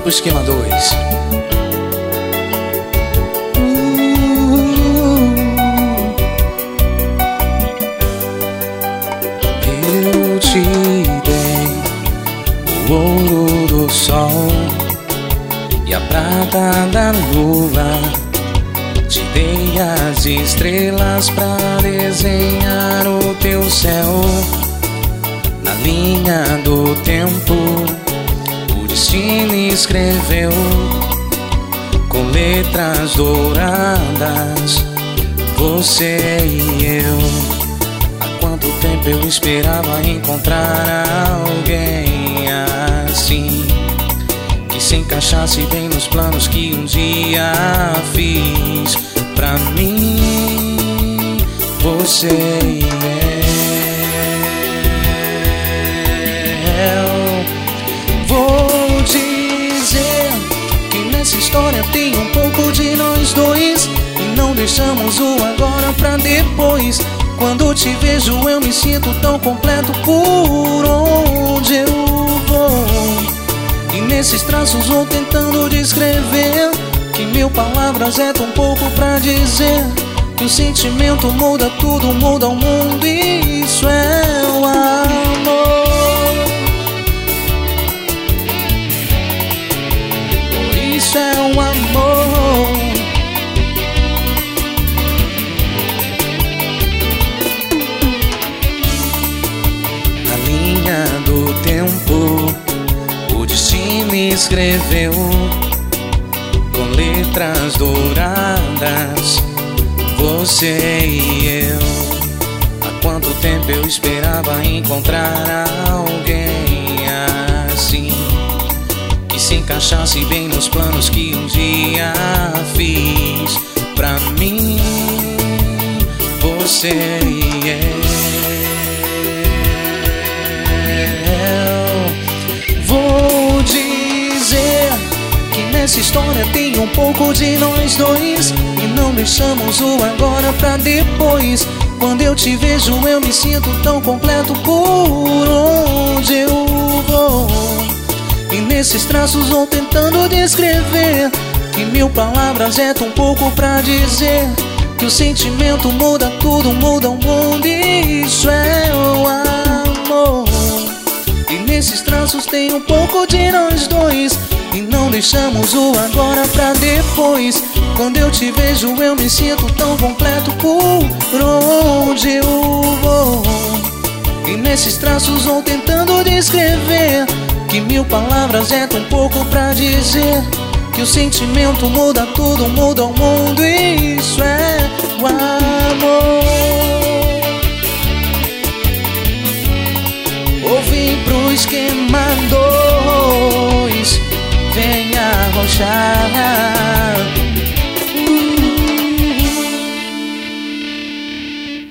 o Esquema 2. Eu te dei o ouro do sol e a prata da lua. Te dei as estrelas pra desenhar o teu céu. Na linha do tempo o destino escreveu com letras douradas você e eu. Há quanto tempo eu esperava encontrar alguém assim, que se encaixasse bem nos planos que um dia fiz pra mim, você e eu. Vou dizer que nessa história tem um pouco de nós dois, e não deixamos o agora pra depois. Quando te vejo eu me sinto tão completo por onde eu vou. E nesses traços vou tentando descrever que mil palavras é tão pouco pra dizer que o sentimento muda tudo, muda o mundo, e isso é o amor. Isso é o amor. Na linha do tempo o destino escreveu com letras douradas você e eu. Há quanto tempo eu esperava encontrar alguém assim, que se encaixasse bem nos planos que um dia fiz pra mim, você e eu. Vou dizer que nessa história tem um pouco de nós dois, e não deixamos o agora pra depois. Quando eu te vejo eu me sinto tão completo por onde eu vou. E nesses traços vou tentando descrever que mil palavras é tão pouco pra dizer que o sentimento muda tudo, muda o mundo, e isso é o amor. E nesses traços tem um pouco de nós dois, e não deixamos o agora pra depois. Quando eu te vejo eu me sinto tão completo por onde eu vou. E nesses traços vou tentando descrever que mil palavras é tão pouco pra dizer que o sentimento muda tudo, muda o mundo, e isso é o amor. Ou vim pro Esquema 2, vem arrochar.